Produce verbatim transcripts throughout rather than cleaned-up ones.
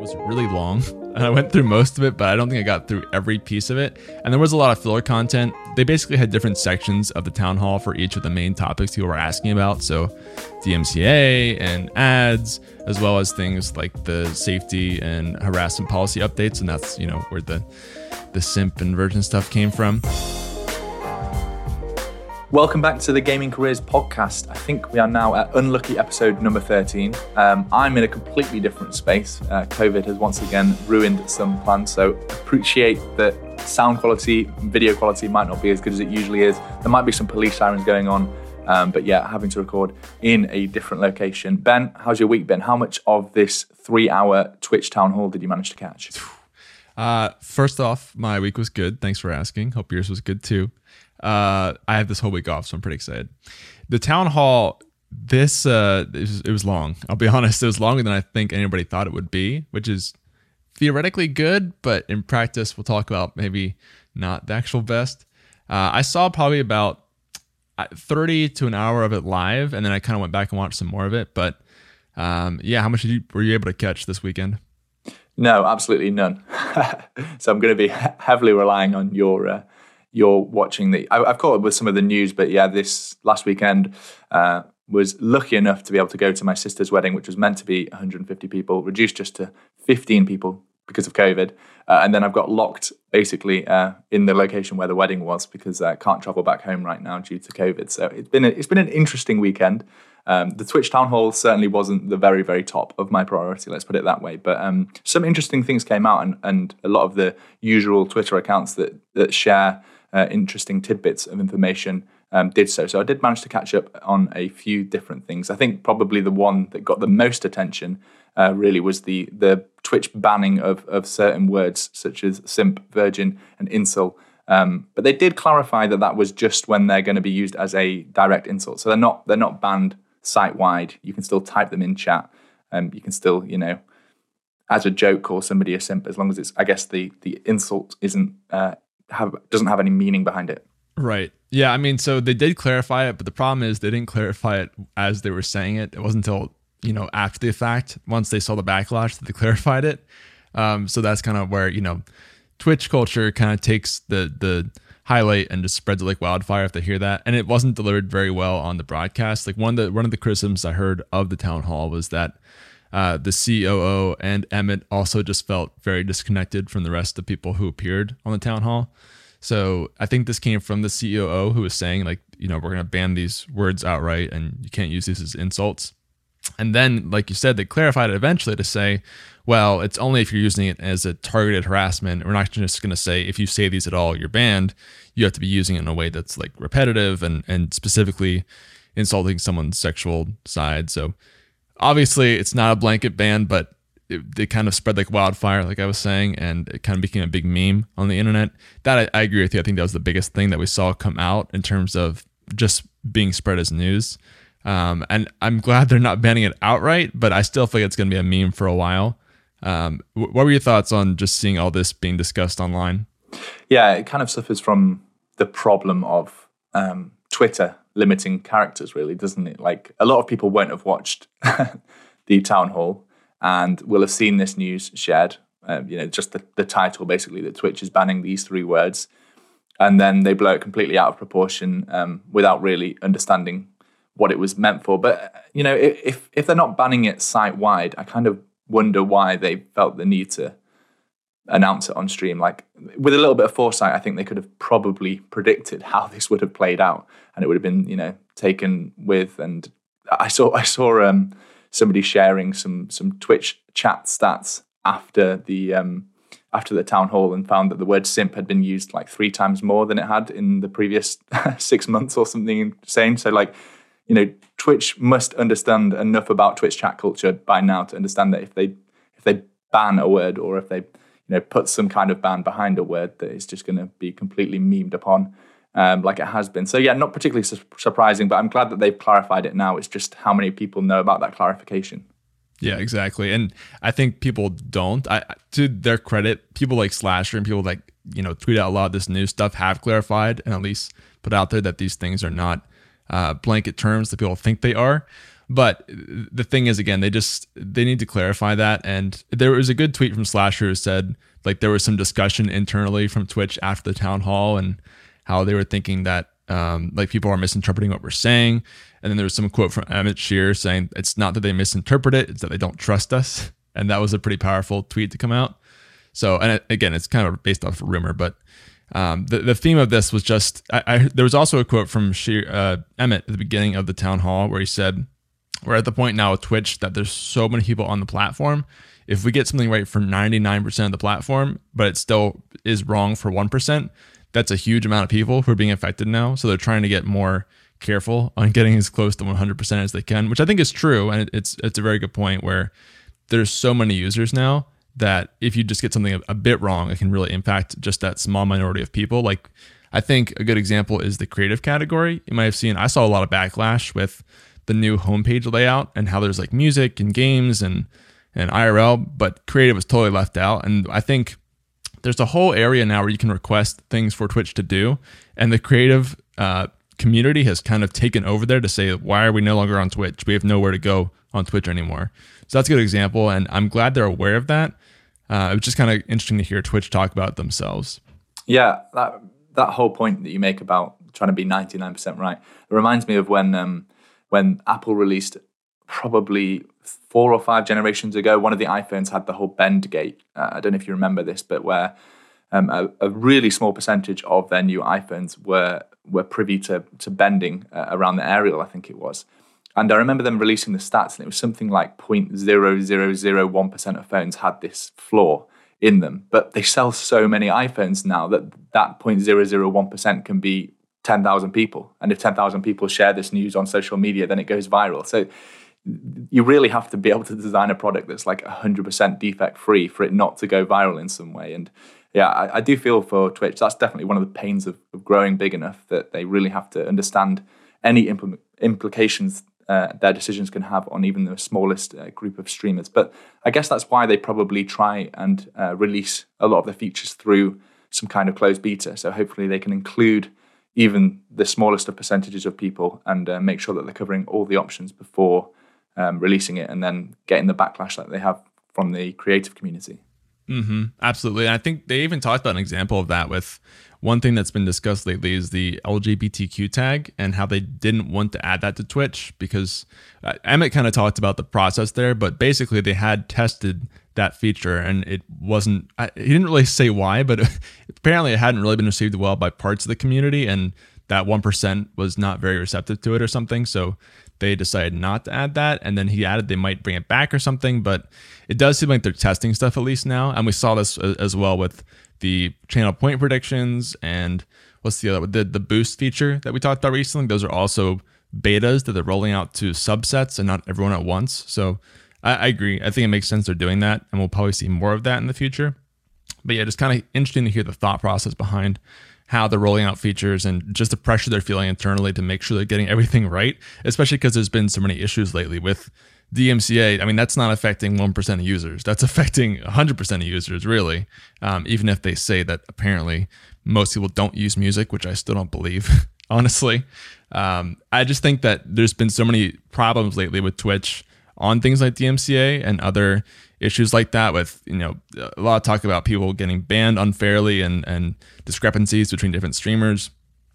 was really long, and I went through most of it, but I don't think I got through every piece of it. And there was a lot of filler content. They basically had different sections of the town hall for each of the main topics people were asking about. So D M C A and ads, as well as things like the safety and harassment policy updates. And that's, you know, where the, the simp and virgin stuff came from. Welcome back to the Gaming Careers podcast. I think we are now at unlucky episode number thirteen. Um, I'm in a completely different space. Uh, COVID has once again ruined some plans, so appreciate that sound quality, video quality might not be as good as it usually is. There might be some police sirens going on, um, but yeah, having to record in a different location. Ben, how's your week been? How much of this three-hour Twitch town hall did you manage to catch? Uh, first off, my week was good. Thanks for asking. Hope yours was good too. Uh, I have this whole week off, so I'm pretty excited. The town hall, this uh, it was, it was long. I'll be honest, it was longer than I think anybody thought it would be, which is theoretically good, but in practice, we'll talk about maybe not the actual best. Uh, I saw probably about thirty to an hour of it live, and then I kind of went back and watched some more of it. But um, yeah, how much did you, were you able to catch this weekend? No, absolutely none. So I'm going to be heavily relying on your. Uh, You're watching the. I, I've caught up with some of the news, but yeah, this last weekend uh, was lucky enough to be able to go to my sister's wedding, which was meant to be one hundred fifty people, reduced just to fifteen people because of COVID. Uh, and then I've got locked basically uh, in the location where the wedding was because I can't travel back home right now due to COVID. So it's been a, it's been an interesting weekend. Um, the Twitch town hall certainly wasn't the very, very top of my priority, let's put it that way. But um, some interesting things came out, and, and a lot of the usual Twitter accounts that that share Uh, interesting tidbits of information um, did so. So I did manage to catch up on a few different things. I think probably the one that got the most attention uh, really was the the Twitch banning of of certain words such as simp, virgin, and incel. Um, but they did clarify that that was just when they're going to be used as a direct insult. So they're not they're not banned site wide. You can still type them in chat. Um, you can still, you know, as a joke, call somebody a simp as long as it's, I guess, the the insult isn't. Uh, Have, doesn't have any meaning behind it. Right. Yeah, I mean, so they did clarify it, but the problem is they didn't clarify it as they were saying it. It wasn't until, you know, after the fact, once they saw the backlash, that they clarified it. Um, so that's kind of where, you know, Twitch culture kind of takes the the highlight and just spreads it like wildfire if they hear that. And it wasn't delivered very well on the broadcast. Like one of the one of the criticisms I heard of the town hall was that Uh, the C O O and Emmett also just felt very disconnected from the rest of the people who appeared on the town hall. So I think this came from the C O O who was saying, like, you know, we're going to ban these words outright and you can't use these as insults. And then, like you said, they clarified it eventually to say, well, it's only if you're using it as a targeted harassment. We're not just going to say if you say these at all, you're banned. You have to be using it in a way that's like repetitive and, and specifically insulting someone's sexual side. So obviously, it's not a blanket ban, but it, it kind of spread like wildfire, like I was saying, and it kind of became a big meme on the internet. That I, I agree with you. I think that was the biggest thing that we saw come out in terms of just being spread as news. Um, and I'm glad they're not banning it outright, but I still think it's going to be a meme for a while. Um, what were your thoughts on just seeing all this being discussed online? Yeah, it kind of suffers from the problem of um, Twitter limiting characters, really, doesn't it? Like, a lot of people won't have watched the town hall and will have seen this news shared, uh, you know, just the, the title, basically, that Twitch is banning these three words, and then they blow it completely out of proportion um, without really understanding what it was meant for. But, you know, if if they're not banning it site-wide, I kind of wonder why they felt the need to announce it on stream. Like, with a little bit of foresight, I think they could have probably predicted how this would have played out, and it would have been, you know, taken with. And I saw I saw um, somebody sharing some some Twitch chat stats after the um, after the town hall, and found that the word simp had been used like three times more than it had in the previous six months or something insane. So, like, you know, Twitch must understand enough about Twitch chat culture by now to understand that if they if they ban a word, or if they, you know, put some kind of ban behind a word, that is just going to be completely memed upon, um, like it has been. So yeah, not particularly su- surprising, but I'm glad that they've clarified it now. It's just how many people know about that clarification. Yeah, exactly. And I think people don't. I, to their credit, people like Slasher and people like, you know, tweet out a lot of this new stuff have clarified and at least put out there that these things are not uh, blanket terms that people think they are. But the thing is, again, they just they need to clarify that. And there was a good tweet from Slasher who said like there was some discussion internally from Twitch after the town hall and how they were thinking that um, like people are misinterpreting what we're saying. And then there was some quote from Emmett Shear saying it's not that they misinterpret it, it's that they don't trust us. And that was a pretty powerful tweet to come out. So, and again, it's kind of based off a rumor, but um, the, the theme of this was just, I, I there was also a quote from Shear, uh, Emmett at the beginning of the town hall where he said, we're at the point now with Twitch that there's so many people on the platform. If we get something right for ninety-nine percent of the platform, but it still is wrong for one percent, that's a huge amount of people who are being affected now. So they're trying to get more careful on getting as close to one hundred percent as they can, which I think is true. And it's it's a very good point where there's so many users now that if you just get something a, a bit wrong, it can really impact just that small minority of people. Like I think a good example is the creative category. You might have seen, I saw a lot of backlash with the new homepage layout and how there's like music and games and, and I R L, but creative was totally left out. And I think there's a whole area now where you can request things for Twitch to do. And the creative uh, community has kind of taken over there to say, why are we no longer on Twitch? We have nowhere to go on Twitch anymore. So that's a good example. And I'm glad they're aware of that. Uh, it was just kind of interesting to hear Twitch talk about it themselves. Yeah, that that whole point that you make about trying to be ninety-nine percent right, it reminds me of when um, when Apple released probably four or five generations ago, one of the iPhones had the whole bend gate. Uh, I don't know if you remember this, but where um, a, a really small percentage of their new iPhones were were privy to to bending uh, around the aerial, I think it was. And I remember them releasing the stats, and it was something like zero point zero zero zero one percent of phones had this flaw in them. But they sell so many iPhones now that that zero point zero zero one percent can be ten thousand people. And if ten thousand people share this news on social media, then it goes viral. So you really have to be able to design a product that's like one hundred percent defect free for it not to go viral in some way. And yeah, I, I do feel for Twitch, that's definitely one of the pains of, of growing big enough that they really have to understand any impl- implications uh, their decisions can have on even the smallest uh, group of streamers. But I guess that's why they probably try and uh, release a lot of the features through some kind of closed beta. So hopefully they can include even the smallest of percentages of people and uh, make sure that they're covering all the options before um, releasing it and then getting the backlash that they have from the creative community. Mm-hmm. Absolutely. And I think they even talked about an example of that with one thing that's been discussed lately is the L G B T Q tag and how they didn't want to add that to Twitch because uh, Emmett kind of talked about the process there, but basically they had tested that feature and it wasn't, I, he didn't really say why, but apparently it hadn't really been received well by parts of the community and that one percent was not very receptive to it or something. So they decided not to add that. And then he added they might bring it back or something, but it does seem like they're testing stuff at least now. And we saw this as well with the channel point predictions and what's the other, the, the boost feature that we talked about recently. Those are also betas that they're rolling out to subsets and not everyone at once. So I, I agree. I think it makes sense they're doing that and we'll probably see more of that in the future. But yeah, just kind of interesting to hear the thought process behind how they're rolling out features and just the pressure they're feeling internally to make sure they're getting everything right, especially because there's been so many issues lately with D M C A. I mean, that's not affecting one percent of users. That's affecting one hundred percent of users, really, um, even if they say that apparently most people don't use music, which I still don't believe, honestly. Um, I just think that there's been so many problems lately with Twitch on things like D M C A and other issues like that with, you know, a lot of talk about people getting banned unfairly and, and discrepancies between different streamers.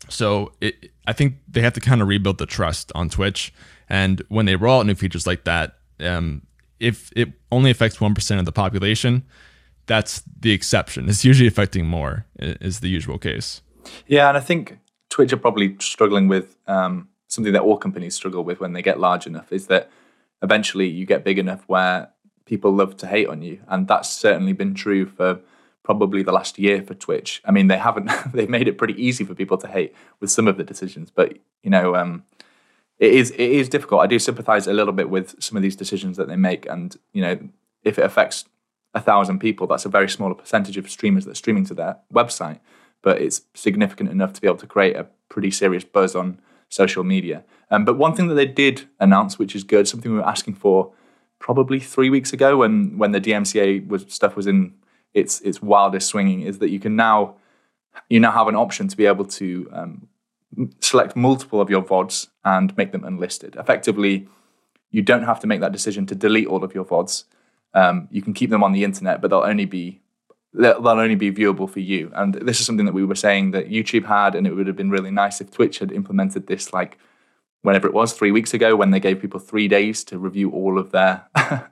So it, I think they have to kind of rebuild the trust on Twitch. And when they roll out new features like that, um, if it only affects one percent of the population, that's the exception. It's usually affecting more is the usual case. Yeah, and I think Twitch are probably struggling with um, something that all companies struggle with when they get large enough, is that eventually you get big enough where people love to hate on you. And that's certainly been true for probably the last year for Twitch. I mean, they haven't, they've made it pretty easy for people to hate with some of the decisions, but you know, um, it is, it is difficult. I do sympathize a little bit with some of these decisions that they make. And, you know, if it affects a thousand people, that's a very small percentage of streamers that are streaming to their website, but it's significant enough to be able to create a pretty serious buzz on social media. Um, but one thing that they did announce, which is good, something we were asking for probably three weeks ago when, when the D M C A was, stuff was in its its wildest swinging, is that you can now you now have an option to be able to um, select multiple of your V O Ds and make them unlisted. Effectively, you don't have to make that decision to delete all of your V O Ds. Um, you can keep them on the internet, but they'll only be they'll only be viewable for you. And this is something that we were saying that YouTube had, and it would have been really nice if Twitch had implemented this, like whenever it was, three weeks ago, when they gave people three days to review all of their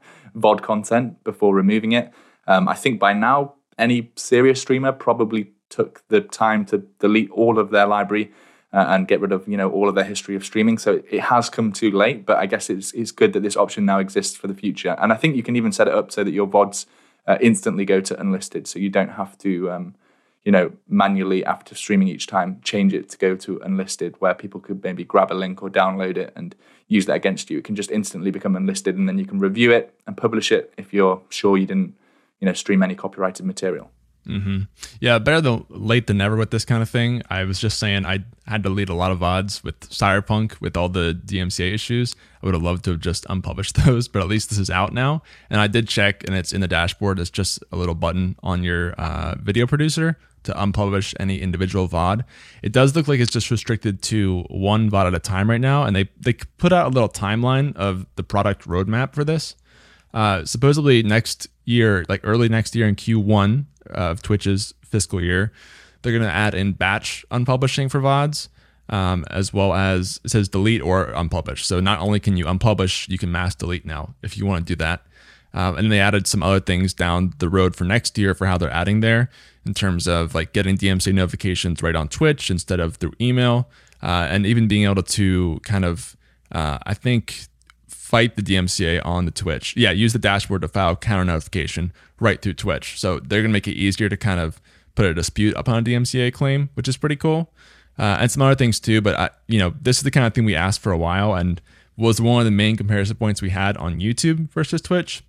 V O D content before removing it. Um, I think by now, any serious streamer probably took the time to delete all of their library uh, and get rid of, you know, all of their history of streaming. So it has come too late, but I guess it's it's good that this option now exists for the future. And I think you can even set it up so that your V O Ds uh, instantly go to unlisted, so you don't have to, um, you know, manually after streaming each time change it to go to unlisted, where people could maybe grab a link or download it and use that against you. It can just instantly become unlisted, and then you can review it and publish it if you're sure you didn't, you know, stream any copyrighted material. Mm-hmm. Yeah, better than late than never with this kind of thing. I was just saying I had to delete a lot of V O Ds with Cyberpunk with all the D M C A issues. I would have loved to have just unpublished those, but at least this is out now. And I did check, and it's in the dashboard. It's just a little button on your uh, video producer to unpublish any individual V O D. It does look like it's just restricted to one V O D at a time right now, and they they put out a little timeline of the product roadmap for this. Uh, supposedly next year, like early next year in Q one of Twitch's fiscal year, they're going to add in batch unpublishing for V O Ds, um, as well as it says delete or unpublish. So not only can you unpublish, you can mass delete now if you want to do that. Um, and they added some other things down the road for next year for how they're adding there in terms of like getting D M C A notifications right on Twitch instead of through email, uh, and even being able to kind of, uh, I think, fight the D M C A on the Twitch. Yeah, use the dashboard to file counter notification right through Twitch. So they're going to make it easier to kind of put a dispute upon a D M C A claim, which is pretty cool. Uh, and some other things too. But, I, you know, this is the kind of thing we asked for a while and was one of the main comparison points we had on YouTube versus Twitch.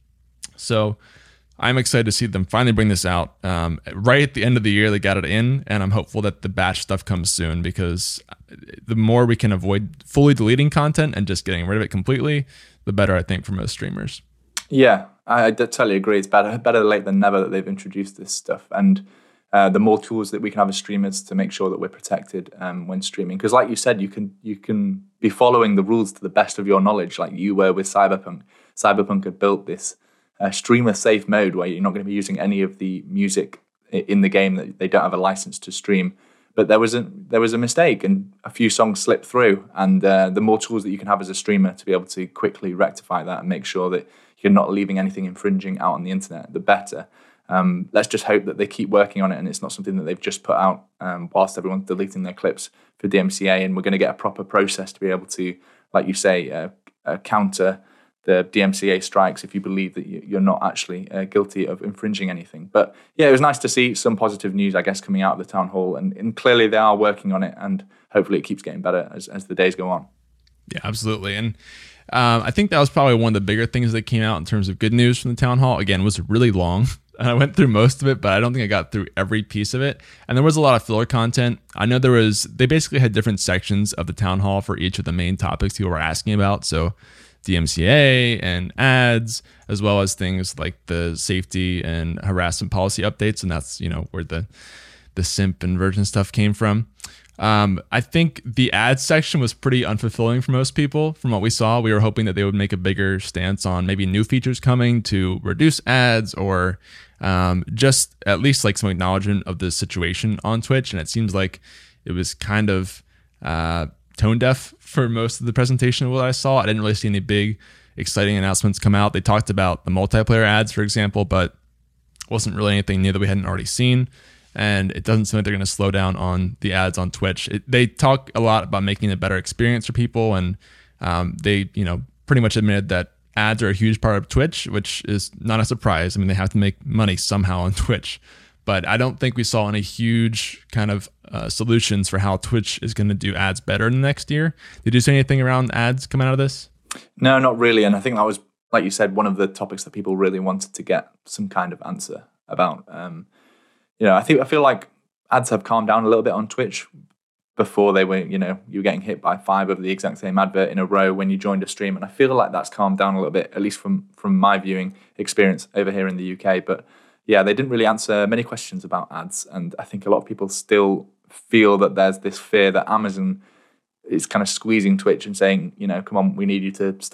So I'm excited to see them finally bring this out. Um, right at the end of the year, they got it in, and I'm hopeful that the batch stuff comes soon, because the more we can avoid fully deleting content and just getting rid of it completely, the better, I think, for most streamers. Yeah, I, I totally agree. It's better better late than never that they've introduced this stuff, and uh, the more tools that we can have as streamers to make sure that we're protected um, when streaming. Because, like you said, you can you can be following the rules to the best of your knowledge, like you were with Cyberpunk. Cyberpunk had built this uh, streamer-safe mode where you're not going to be using any of the music in the game that they don't have a license to stream. But there was a there was a mistake, and a few songs slipped through. And uh, the more tools that you can have as a streamer to be able to quickly rectify that and make sure that you're not leaving anything infringing out on the internet, the better. Um, let's just hope that they keep working on it, and it's not something that they've just put out um, whilst everyone's deleting their clips for D M C A. And we're going to get a proper process to be able to, like you say, uh, uh, counter the D M C A strikes if you believe that you're not actually uh, guilty of infringing anything. But yeah, it was nice to see some positive news, I guess, coming out of the town hall, and, and clearly they are working on it, and hopefully it keeps getting better as, as the days go on. Yeah, absolutely. And um, I think that was probably one of the bigger things that came out in terms of good news from the town hall. Again, it was really long, and I went through most of it, but I don't think I got through every piece of it. And there was a lot of filler content. I know there was, they basically had different sections of the town hall for each of the main topics people were asking about. So D M C A and ads, as well as things like the safety and harassment policy updates. And that's, you know, where the, the simp and virgin stuff came from. Um, I think the ads section was pretty unfulfilling for most people. From what we saw, we were hoping that they would make a bigger stance on maybe new features coming to reduce ads, or um, just at least like some acknowledgement of the situation on Twitch. And it seems like it was kind of uh, tone deaf for most of the presentation of what I saw. I didn't really see any big exciting announcements come out. They talked about the multiplayer ads, for example, but wasn't really anything new that we hadn't already seen. And it doesn't seem like they're going to slow down on the ads on Twitch. It, they talk a lot about making a better experience for people, and um, they, you know, pretty much admitted that ads are a huge part of Twitch, which is not a surprise. I mean, they have to make money somehow on Twitch, but I don't think we saw any huge kind of uh, solutions for how Twitch is going to do ads better in the next year. Did you see anything around ads coming out of this? No, not really. And I think that was, like you said, one of the topics that people really wanted to get some kind of answer about. Um, You know, I think I feel like ads have calmed down a little bit on Twitch. Before they were, you know, you were getting hit by five of the exact same advert in a row when you joined a stream, and I feel like that's calmed down a little bit, at least from from my viewing experience over here in the U K. But yeah, they didn't really answer many questions about ads, and I think a lot of people still feel that there's this fear that Amazon is kind of squeezing Twitch and saying, you know, come on, we need you to start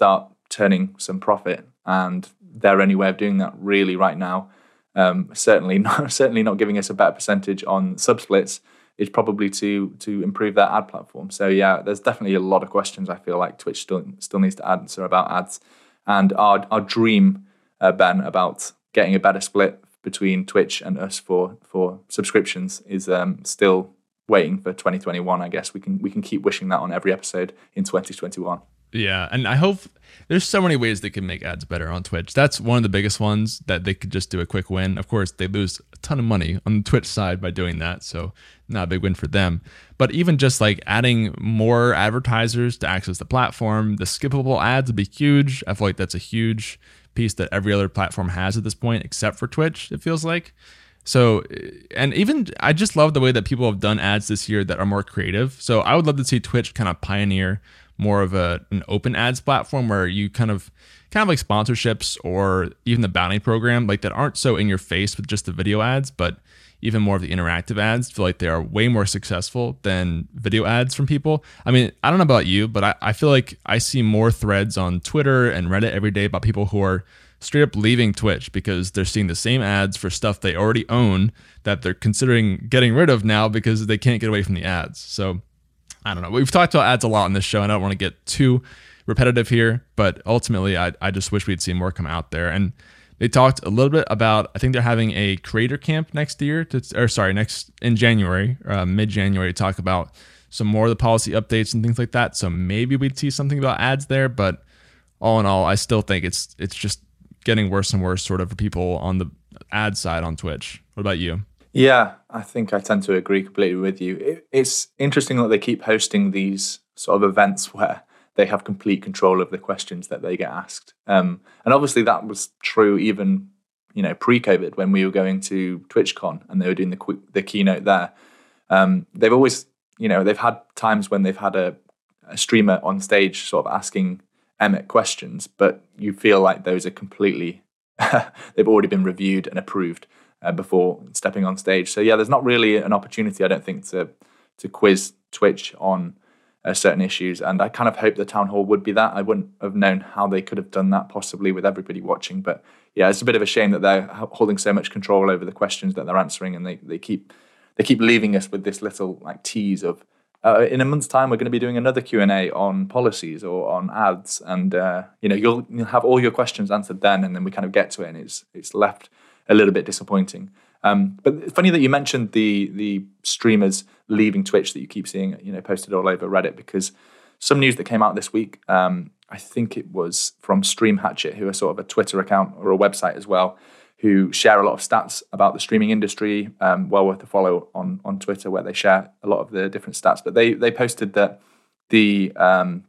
turning some profit, and their only way of doing that really right now, um, certainly not certainly not giving us a better percentage on subsplits, is probably to to improve their ad platform. So yeah, there's definitely a lot of questions I feel like Twitch still still needs to answer about ads, and our our dream, uh, Ben, about getting a better split between Twitch and us for for subscriptions is um, still waiting for twenty twenty-one. I guess we can we can keep wishing that on every episode in twenty twenty-one. Yeah, and I hope there's so many ways they can make ads better on Twitch. That's one of the biggest ones, that they could just do a quick win. Of course, they lose a ton of money on the Twitch side by doing that, so not a big win for them. But even just like adding more advertisers to access the platform, the skippable ads would be huge. I feel like that's a huge piece that every other platform has at this point, except for Twitch, it feels like. So, and even I just love the way that people have done ads this year that are more creative. So I would love to see Twitch kind of pioneer more of a an open ads platform where you kind of kind of like sponsorships or even the bounty program, like that aren't so in your face with just the video ads, but even more of the interactive ads. Feel like they are way more successful than video ads from people. I mean, I don't know about you, but I, I feel like I see more threads on Twitter and Reddit every day about people who are straight up leaving Twitch because they're seeing the same ads for stuff they already own that they're considering getting rid of now because they can't get away from the ads. So I don't know. We've talked about ads a lot on this show, and I don't want to get too repetitive here, but ultimately I, I just wish we'd see more come out there. And they talked a little bit about, I think they're having a creator camp next year, to, or sorry, next in January, uh, mid-January, to talk about some more of the policy updates and things like that. So maybe we'd see something about ads there, but all in all, I still think it's it's just getting worse and worse sort of for people on the ad side on Twitch. What about you? Yeah, I think I tend to agree completely with you. It, it's interesting that they keep hosting these sort of events where they have complete control of the questions that they get asked. Um, and obviously that was true even, you know, pre-COVID when we were going to TwitchCon and they were doing the the keynote there. Um, they've always, you know, they've had times when they've had a, a streamer on stage sort of asking Emmett questions, but you feel like those are completely, they've already been reviewed and approved uh, before stepping on stage. So yeah, there's not really an opportunity, I don't think, to to quiz Twitch on uh, certain issues. And I kind of hope the town hall would be that. I wouldn't have known how they could have done that possibly with everybody watching. But yeah, it's a bit of a shame that they're holding so much control over the questions that they're answering, and they they keep they keep leaving us with this little like tease of, Uh, in a month's time, we're going to be doing another Q and A on policies or on ads, and uh, you know you'll you'll have all your questions answered then, and then we kind of get to it, and it's it's left a little bit disappointing. Um, but it's funny that you mentioned the the streamers leaving Twitch that you keep seeing, you know, posted all over Reddit, because some news that came out this week, um, I think it was from Stream Hatchet, who are sort of a Twitter account or a website as well, who share a lot of stats about the streaming industry, um, well worth a follow on on Twitter, where they share a lot of the different stats. But they they posted that the um,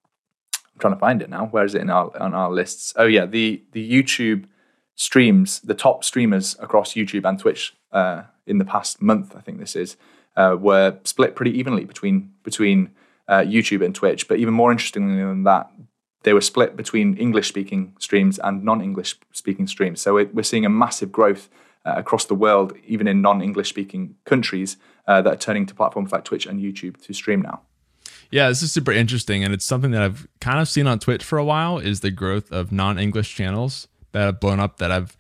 I'm trying to find it now. Where is it in our on our lists? Oh yeah, the the YouTube streams, the top streamers across YouTube and Twitch uh, in the past month, I think this is, uh, were split pretty evenly between between uh, YouTube and Twitch. But even more interestingly than that, they were split between English-speaking streams and non-English speaking streams. So it, we're seeing a massive growth uh, across the world, even in non-English speaking countries uh, that are turning to platforms like Twitch and YouTube to stream now. Yeah, this is super interesting, and it's something that I've kind of seen on Twitch for a while, is the growth of non-English channels that have blown up, that I've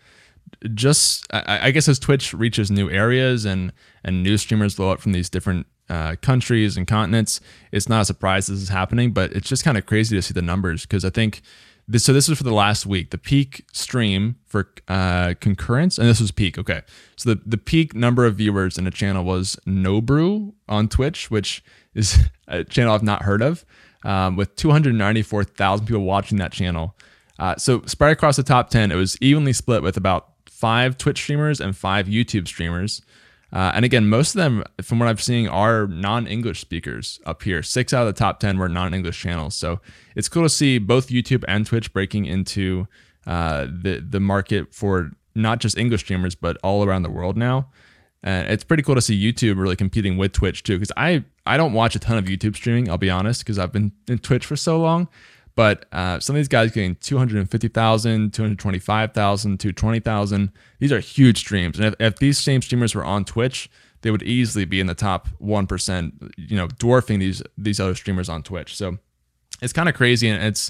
just, I, I guess as Twitch reaches new areas and, and new streamers blow up from these different uh, countries and continents, it's not a surprise this is happening, but it's just kind of crazy to see the numbers, because I think this, so this was for the last week, the peak stream for uh, concurrence, and this was peak, okay. So the, the peak number of viewers in a channel was Nobrew on Twitch, which is a channel I've not heard of, um, with two hundred ninety-four thousand people watching that channel. Uh, so spread across the top ten, it was evenly split with about five Twitch streamers and five YouTube streamers. Uh, and again, most of them, from what I've seen, are non-English speakers up here. Six out of the top ten were non-English channels. So it's cool to see both YouTube and Twitch breaking into uh, the, the market for not just English streamers, but all around the world now. And it's pretty cool to see YouTube really competing with Twitch too, because I, I don't watch a ton of YouTube streaming, I'll be honest, because I've been in Twitch for so long. But uh, some of these guys getting two hundred fifty thousand, two hundred twenty-five thousand, two hundred twenty thousand. These are huge streams. And if, if these same streamers were on Twitch, they would easily be in the top one percent, you know, dwarfing these these other streamers on Twitch. So it's kind of crazy. And it's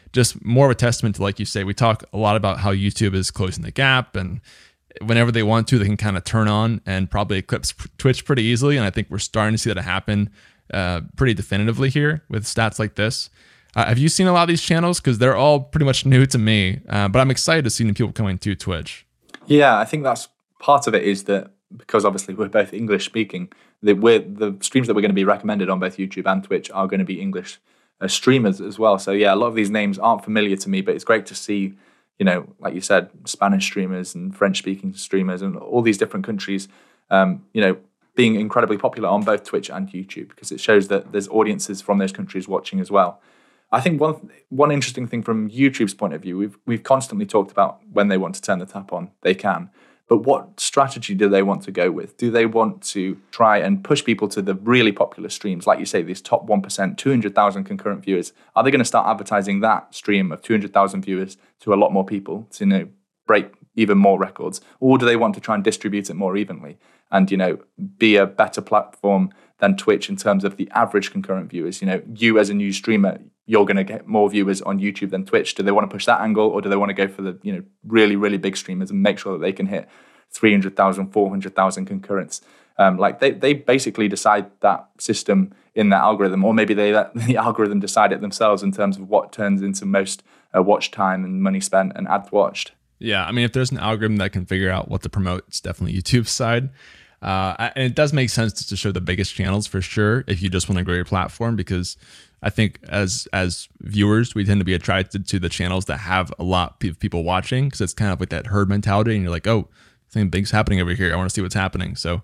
just more of a testament to, like you say, we talk a lot about how YouTube is closing the gap, and whenever they want to, they can kind of turn on and probably eclipse Twitch pretty easily. And I think we're starting to see that happen uh, pretty definitively here with stats like this. Uh, have you seen a lot of these channels? Because they're all pretty much new to me, uh, but I'm excited to see new people coming to Twitch. Yeah, I think that's part of it, is that because obviously we're both English speaking, that we're, the streams that we're going to be recommended on both YouTube and Twitch are going to be English uh, streamers as well. So yeah, a lot of these names aren't familiar to me, but it's great to see, you know, like you said, Spanish streamers and French-speaking streamers and all these different countries, um, you know, being incredibly popular on both Twitch and YouTube, because it shows that there's audiences from those countries watching as well. I think one one interesting thing from YouTube's point of view, we've we've constantly talked about when they want to turn the tap on, they can. But what strategy do they want to go with? Do they want to try and push people to the really popular streams? Like you say, these top one percent, two hundred thousand concurrent viewers. Are they going to start advertising that stream of two hundred thousand viewers to a lot more people to, you know, break even more records? Or do they want to try and distribute it more evenly and, you know, be a better platform than Twitch in terms of the average concurrent viewers? You know, you as a new streamer, you're going to get more viewers on YouTube than Twitch. Do they want to push that angle, or do they want to go for the, you know, really, really big streamers and make sure that they can hit three hundred thousand, four hundred thousand concurrents? Um, like they, they basically decide that system in their algorithm, or maybe they let the algorithm decide it themselves in terms of what turns into most uh, watch time and money spent and ads watched. Yeah, I mean, if there's an algorithm that can figure out what to promote, it's definitely YouTube's side. Uh, and it does make sense to show the biggest channels for sure if you just want to grow your platform, because I think as as viewers, we tend to be attracted to the channels that have a lot of people watching, because it's kind of like that herd mentality, and you're like, oh, something big's happening over here. I want to see what's happening. So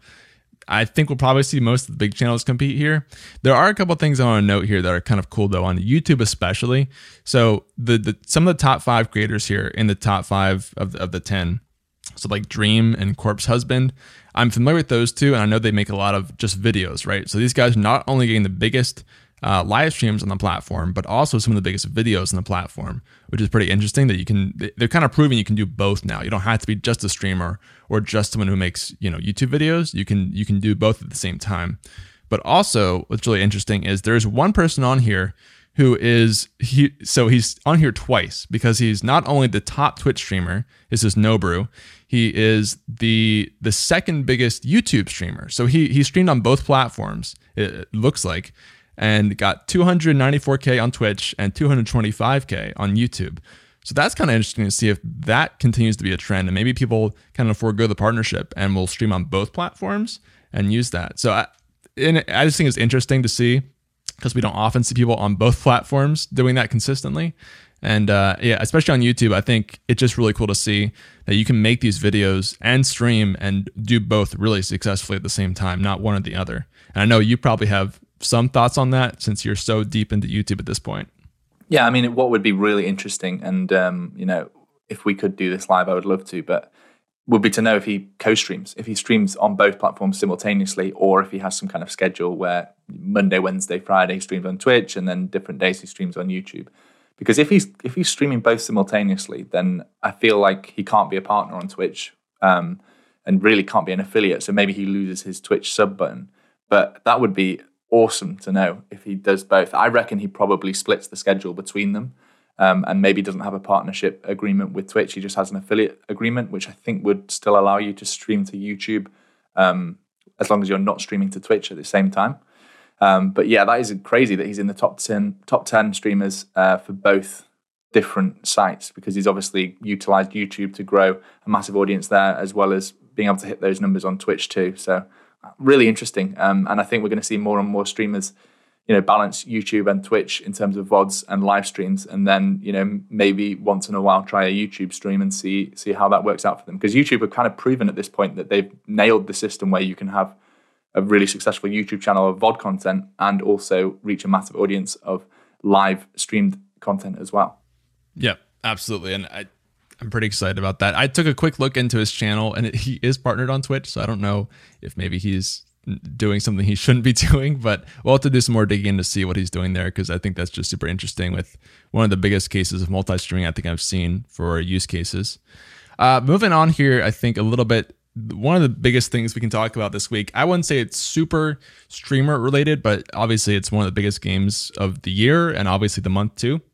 I think we'll probably see most of the big channels compete here. There are a couple of things I want to note here that are kind of cool, though, on YouTube especially. So the, the some of the top five creators here in the top five of the, of the ten, so like Dream and Corpse Husband, I'm familiar with those two, and I know they make a lot of just videos, right? So these guys are not only getting the biggest uh, live streams on the platform, but also some of the biggest videos on the platform, which is pretty interesting that you can, they're kind of proving you can do both now. You don't have to be just a streamer or just someone who makes, you know, YouTube videos. You can, you can do both at the same time. But also what's really interesting is there's one person on here who is, he, so he's on here twice, because he's not only the top Twitch streamer, this is Nobrew, he is the the second biggest YouTube streamer. So he he streamed on both platforms, it looks like, and got two hundred ninety-four K on Twitch and two hundred twenty-five K on YouTube. So that's kind of interesting to see if that continues to be a trend, and maybe people kind of forego the partnership and will stream on both platforms and use that. So I, and I just think it's interesting to see, because we don't often see people on both platforms doing that consistently. And uh, yeah, especially on YouTube, I think it's just really cool to see that you can make these videos and stream and do both really successfully at the same time, not one or the other. And I know you probably have some thoughts on that since you're so deep into YouTube at this point. Yeah, I mean, what would be really interesting, and um, you know, if we could do this live, I would love to, but would be to know if he co-streams, if he streams on both platforms simultaneously, or if he has some kind of schedule where Monday, Wednesday, Friday he streams on Twitch, and then different days he streams on YouTube. Because if he's if he's streaming both simultaneously, then I feel like he can't be a partner on Twitch, um, and really can't be an affiliate. So maybe he loses his Twitch sub button. But that would be awesome to know if he does both. I reckon he probably splits the schedule between them, um, and maybe doesn't have a partnership agreement with Twitch. He just has an affiliate agreement, which I think would still allow you to stream to YouTube, um, as long as you're not streaming to Twitch at the same time. Um, but yeah, that is crazy that he's in the top ten, top ten streamers uh, for both different sites, because he's obviously utilized YouTube to grow a massive audience there, as well as being able to hit those numbers on Twitch too. So really interesting. Um, and I think we're going to see more and more streamers, you know, balance YouTube and Twitch in terms of V O Ds and live streams, and then, you know, maybe once in a while try a YouTube stream and see see how that works out for them. Because YouTube have kind of proven at this point that they've nailed the system where you can have a really successful YouTube channel of V O D content and also reach a massive audience of live streamed content as well. Yeah, absolutely. And I, I'm pretty excited about that. I took a quick look into his channel, and it, he is partnered on Twitch, so I don't know if maybe he's doing something he shouldn't be doing, but we'll have to do some more digging to see what he's doing there, because I think that's just super interesting with one of the biggest cases of multi-streaming I think I've seen for use cases. Uh, moving on here, I think a little bit, one of the biggest things we can talk about this week, I wouldn't say it's super streamer related, but obviously it's one of the biggest games of the year and obviously the month too,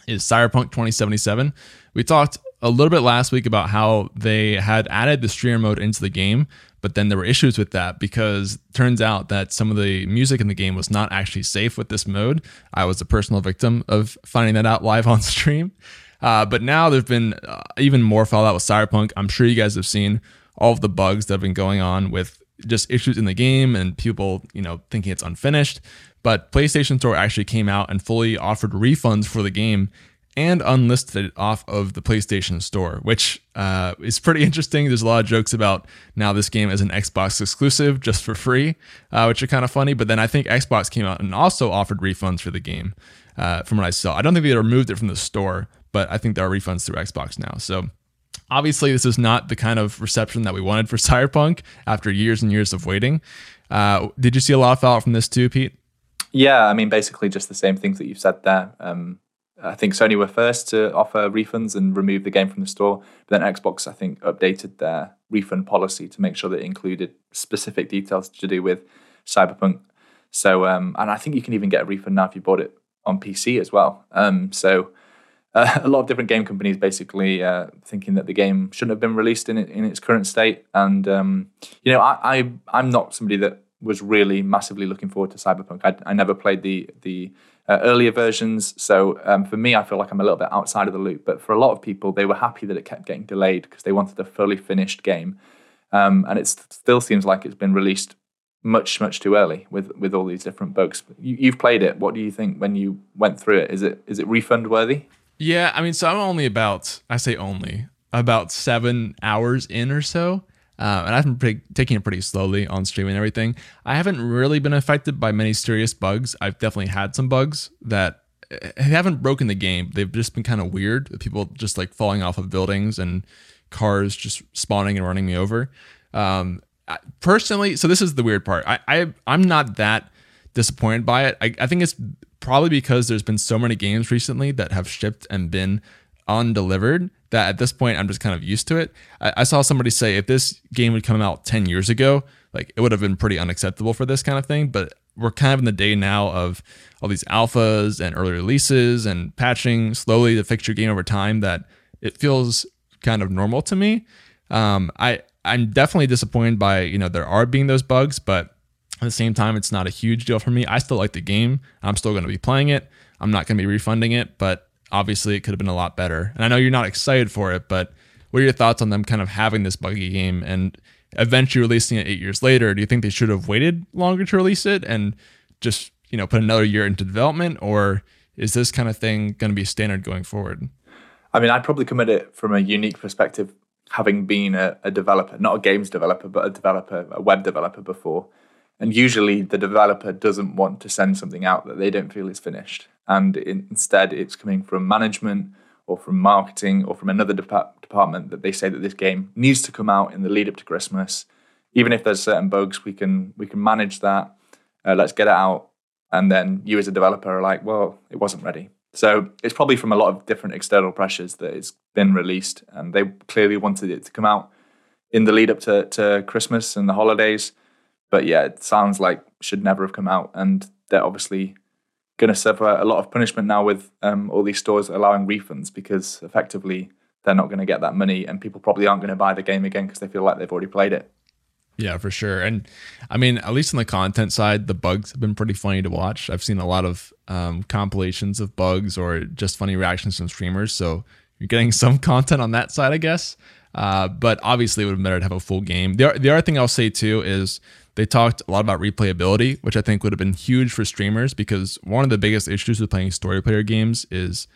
is Cyberpunk twenty seventy-seven. We talked a little bit last week about how they had added the streamer mode into the game, but then there were issues with that because it turns out that some of the music in the game was not actually safe with this mode. I was a personal victim of finding that out live on stream. Uh, but now there's been uh, even more fallout with Cyberpunk. I'm sure you guys have seen all of the bugs that have been going on with just issues in the game and people, you know, thinking it's unfinished. But PlayStation Store actually came out and fully offered refunds for the game and unlisted it off of the PlayStation Store, which uh, is pretty interesting. There's a lot of jokes about now this game is an Xbox exclusive just for free, uh, which are kind of funny. But then I think Xbox came out and also offered refunds for the game uh, from what I saw. I don't think they removed it from the store, but I think there are refunds through Xbox now. So obviously this is not the kind of reception that we wanted for Cyberpunk after years and years of waiting. Uh, did you see a lot of fallout from this too, Pete? Yeah, I mean, basically just the same things that you've said there. Um, I think Sony were first to offer refunds and remove the game from the store. But then Xbox, I think, updated their refund policy to make sure that it included specific details to do with Cyberpunk. So, um, and I think you can even get a refund now if you bought it on P C as well. Um, so uh, a lot of different game companies basically uh, thinking that the game shouldn't have been released in it, in its current state. And, um, you know, I, I, I'm not somebody that was really massively looking forward to Cyberpunk. I, I never played the the uh, earlier versions, so um, for me, I feel like I'm a little bit outside of the loop. But for a lot of people, they were happy that it kept getting delayed because they wanted a fully finished game, um, and it still seems like it's been released much much too early with with all these different bugs. You, you've played it. What do you think when you went through it? Is it is it refund worthy? Yeah, I mean, so I'm only about I say only about seven hours in or so. Uh, and I've been pretty, taking it pretty slowly on stream and everything. I haven't really been affected by many serious bugs. I've definitely had some bugs that haven't broken the game. They've just been kind of weird. People just like falling off of buildings and cars just spawning and running me over. Um, personally, so this is the weird part. I, I, I'm not that disappointed by it. I, I think it's probably because there's been so many games recently that have shipped and been undelivered that at this point I'm just kind of used to it. I, I saw somebody say if this game would come out ten years ago, like it would have been pretty unacceptable for this kind of thing. But we're kind of in the day now of all these alphas and early releases and patching slowly to fix your game over time that it feels kind of normal to me. Um, I I'm definitely disappointed by, you know, there are being those bugs, but at the same time, it's not a huge deal for me. I still like the game. I'm still going to be playing it. I'm not going to be refunding it, but obviously it could have been a lot better. And I know you're not excited for it, but what are your thoughts on them kind of having this buggy game and eventually releasing it eight years later? Do you think they should have waited longer to release it and just, you know, put another year into development? Or is this kind of thing going to be standard going forward? I mean, I'd probably come at it from a unique perspective, having been a, a developer, not a games developer, but a developer, a web developer before. And usually the developer doesn't want to send something out that they don't feel is finished. And in, instead, it's coming from management or from marketing or from another dep- department that they say that this game needs to come out in the lead up to Christmas. Even if there's certain bugs, we can we can manage that. Uh, let's get it out. And then you as a developer are like, well, it wasn't ready. So it's probably from a lot of different external pressures that it's been released. And they clearly wanted it to come out in the lead up to, to Christmas and the holidays. But yeah, it sounds like it should never have come out. And they're obviously going to suffer a lot of punishment now with um, all these stores allowing refunds because effectively they're not going to get that money and people probably aren't going to buy the game again because they feel like they've already played it. Yeah, for sure. And I mean, at least on the content side, the bugs have been pretty funny to watch. I've seen a lot of um, compilations of bugs or just funny reactions from streamers. So you're getting some content on that side, I guess. Uh, but obviously it would have been better to have a full game. The, the other thing I'll say too is they talked a lot about replayability, which I think would have been huge for streamers because one of the biggest issues with playing story player games is,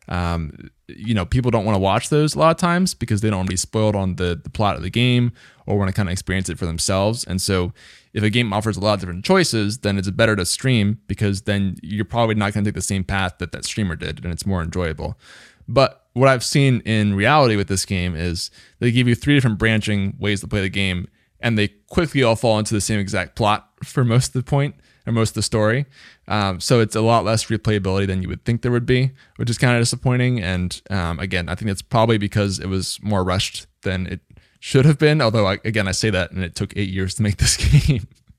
um, you know, people don't want to watch those a lot of times because they don't want to be spoiled on the, the plot of the game or want to kind of experience it for themselves. And so if a game offers a lot of different choices, then it's better to stream because then you're probably not going to take the same path that that streamer did and it's more enjoyable. But what I've seen in reality with this game is they give you three different branching ways to play the game, and they quickly all fall into the same exact plot for most of the point or most of the story. Um, so it's a lot less replayability than you would think there would be, which is kind of disappointing. And um, again, I think it's probably because it was more rushed than it should have been. Although, I, again, I say that, and it took eight years to make this game.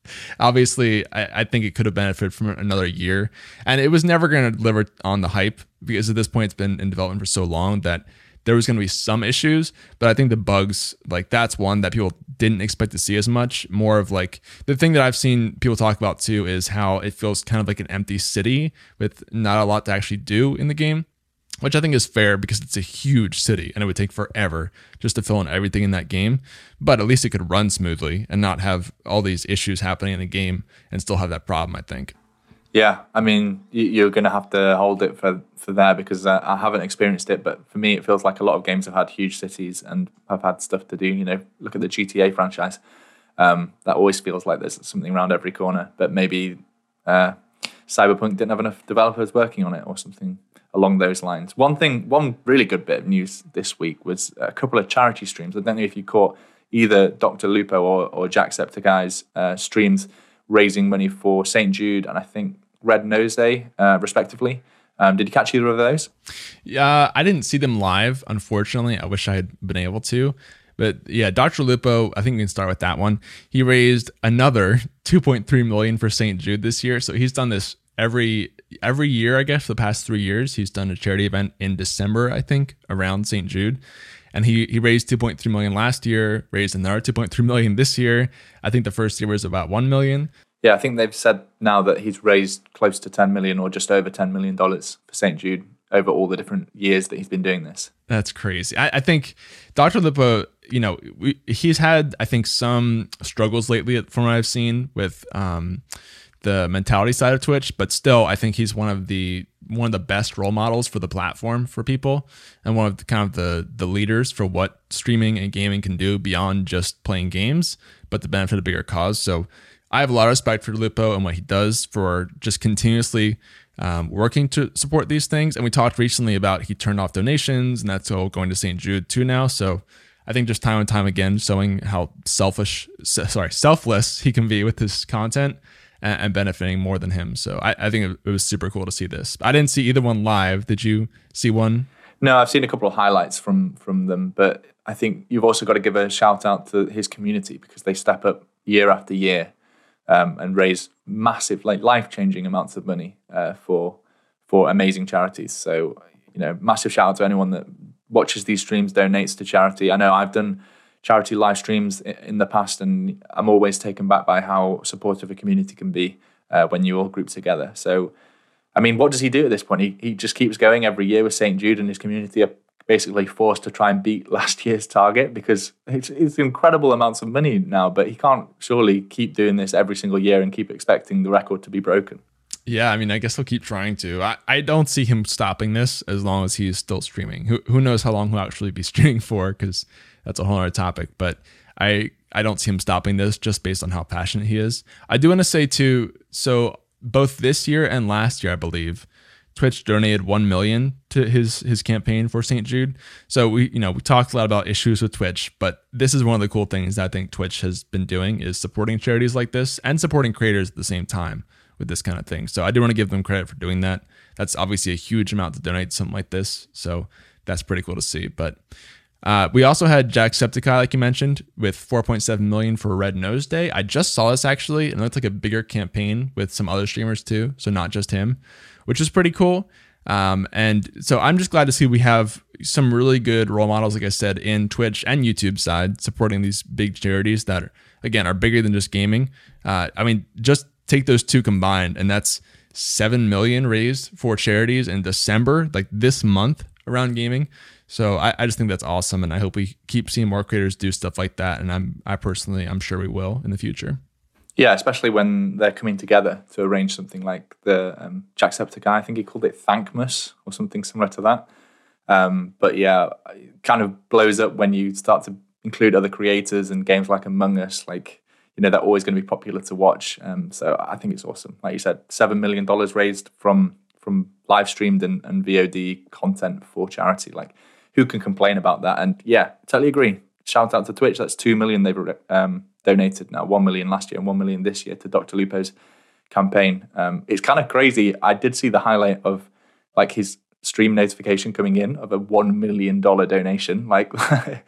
obviously, I, I think it could have benefited from another year. And it was never going to deliver on the hype because at this point, it's been in development for so long that there was going to be some issues. But I think the bugs, like that's one that people didn't expect to see as much. More of like the thing that I've seen people talk about too is how it feels kind of like an empty city with not a lot to actually do in the game, which I think is fair because it's a huge city and it would take forever just to fill in everything in that game. But at least it could run smoothly and not have all these issues happening in the game and still have that problem, I think. Yeah, I mean, you're going to have to hold it for, for there because uh, I haven't experienced it. But for me, it feels like a lot of games have had huge cities and have had stuff to do. You know, look at the G T A franchise. Um, that always feels like there's something around every corner. But maybe uh, Cyberpunk didn't have enough developers working on it or something along those lines. One thing, one really good bit of news this week was a couple of charity streams. I don't know if you caught either Doctor Lupo or, or Jacksepticeye's uh, streams raising money for Saint Jude and I think Red Nose Day, uh, respectively. Um, did you catch either of those? Yeah, I didn't see them live, unfortunately. I wish I had been able to. But yeah, Doctor Lupo, I think we can start with that one. He raised another two point three million dollars for Saint Jude this year. So he's done this every every year, I guess, for the past three years. He's done a charity event in December, I think, around Saint Jude. And he he raised two point three million dollars last year, raised another two point three million dollars this year. I think the first year was about one million dollars. Yeah, I think they've said now that he's raised close to ten million dollars or just over ten million dollars for Saint Jude over all the different years that he's been doing this. That's crazy. I, I think Doctor Lupo, you know, we, he's had, I think, some struggles lately from what I've seen with um, the mentality side of Twitch, but still, I think he's one of the one of the best role models for the platform for people, and one of the kind of the the leaders for what streaming and gaming can do beyond just playing games, but to benefit a bigger cause. So I have a lot of respect for Lupo and what he does for just continuously um, working to support these things. And we talked recently about he turned off donations, and that's all going to Saint Jude too now. So I think just time and time again showing how selfish, sorry, selfless he can be with his content and, and benefiting more than him. So I, I think it was super cool to see this. I didn't see either one live. Did you see one? No, I've seen a couple of highlights from from them, but I think you've also got to give a shout out to his community because they step up year after year. Um, and raise massive, like life-changing amounts of money uh, for for amazing charities. So, you know, massive shout out to anyone that watches these streams, donates to charity. I know I've done charity live streams in the past, and I'm always taken back by how supportive a community can be uh, when you all group together. So, I mean, what does he do at this point? He he just keeps going every year with Saint Jude, and his community are basically forced to try and beat last year's target because it's, it's incredible amounts of money now, but he can't surely keep doing this every single year and keep expecting the record to be broken. Yeah, I mean, I guess he'll keep trying to. I, I don't see him stopping this as long as he's still streaming. Who who knows how long he'll actually be streaming for, because that's a whole other topic. But I, I don't see him stopping this just based on how passionate he is. I do want to say too, so both this year and last year, I believe, Twitch donated one million dollars to his his campaign for Saint Jude. So we, you know, we talked a lot about issues with Twitch, but this is one of the cool things that I think Twitch has been doing is supporting charities like this and supporting creators at the same time with this kind of thing. So I do want to give them credit for doing that. That's obviously a huge amount to donate to something like this. So that's pretty cool to see. But uh, we also had Jacksepticeye, like you mentioned, with four point seven million dollars for Red Nose Day. I just saw this actually, and it looked like a bigger campaign with some other streamers too. So not just him, which is pretty cool. Um, and so I'm just glad to see we have some really good role models, like I said, in Twitch and YouTube side, supporting these big charities that, are, again, are bigger than just gaming. Uh, I mean, just take those two combined, and that's seven million dollars raised for charities in December, like this month around gaming. So I, I just think that's awesome, and I hope we keep seeing more creators do stuff like that. And I'm, I personally, I'm sure we will in the future. Yeah, especially when they're coming together to arrange something like the um, Jacksepticeye. I think he called it Thankmas or something similar to that. Um, but yeah, it kind of blows up when you start to include other creators and games like Among Us. Like, you know, they're always going to be popular to watch. Um, so I think it's awesome. Like you said, seven million dollars raised from from live streamed and, and V O D content for charity. Like, who can complain about that? And yeah, totally agree. Shout out to Twitch. That's two million they've um, donated now, one million last year and one million this year to Doctor Lupo's campaign. Um, it's kind of crazy. I did see the highlight of like his stream notification coming in of a one million dollars donation. Like,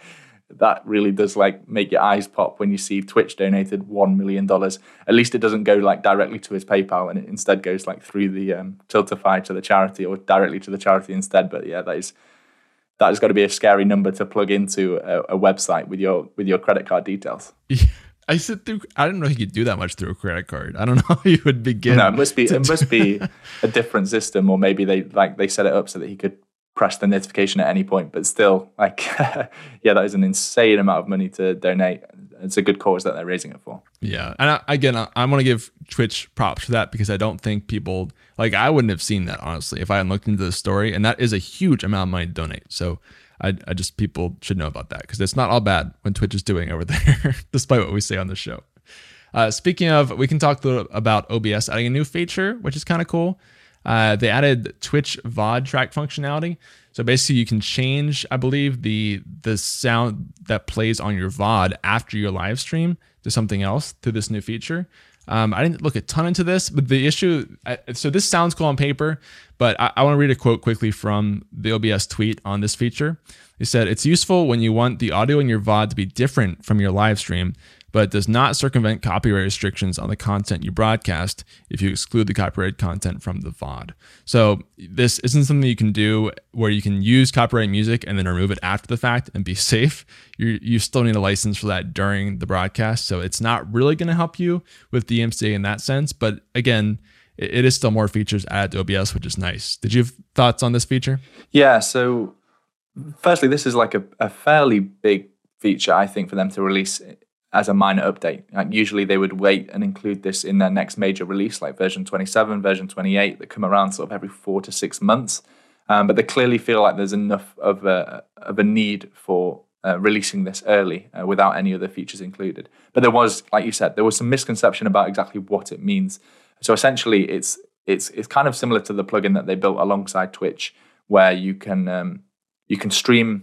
that really does like make your eyes pop when you see Twitch donated one million dollars. At least it doesn't go like directly to his PayPal, and it instead goes like through the um, Tiltify to the charity, or directly to the charity instead. But yeah, that is that has got to be a scary number to plug into a, a website with your with your credit card details. Yeah. I sit through. I didn't know you could do that much through a credit card. I don't know how you would begin. No, it must be it must be a different system, or maybe they like they set it up so that he could press the notification at any point. But still, like, yeah, that is an insane amount of money to donate. It's a good cause that they're raising it for. Yeah, and I, again, I, I want to give Twitch props for that, because I don't think people like I wouldn't have seen that honestly if I hadn't looked into the story, and that is a huge amount of money to donate. So. I, I just people should know about that, because it's not all bad when Twitch is doing over there, despite what we say on the show. Uh, speaking of, we can talk a little about O B S adding a new feature, which is kind of cool. Uh, they added Twitch V O D track functionality. So basically, you can change, I believe, the the sound that plays on your V O D after your live stream to something else through this new feature. Um, I didn't look a ton into this, but the issue, so this sounds cool on paper, but I, I want to read a quote quickly from the O B S tweet on this feature. They said, "It's useful when you want the audio in your V O D to be different from your live stream, but it does not circumvent copyright restrictions on the content you broadcast if you exclude the copyrighted content from the V O D." So this isn't something you can do where you can use copyright music and then remove it after the fact and be safe. You you still need a license for that during the broadcast. So it's not really going to help you with D M C A in that sense. But again, it, it is still more features added to O B S, which is nice. Did you have thoughts on this feature? Yeah, so firstly, this is like a, a fairly big feature, I think, for them to release as a minor update. Like usually they would wait and include this in their next major release, like version twenty-seven, version twenty-eight, that come around sort of every four to six months. Um, but they clearly feel like there's enough of a, of a need for uh, releasing this early uh, without any other features included. But there was, like you said, there was some misconception about exactly what it means. So essentially, it's it's it's kind of similar to the plugin that they built alongside Twitch, where you can um, you can stream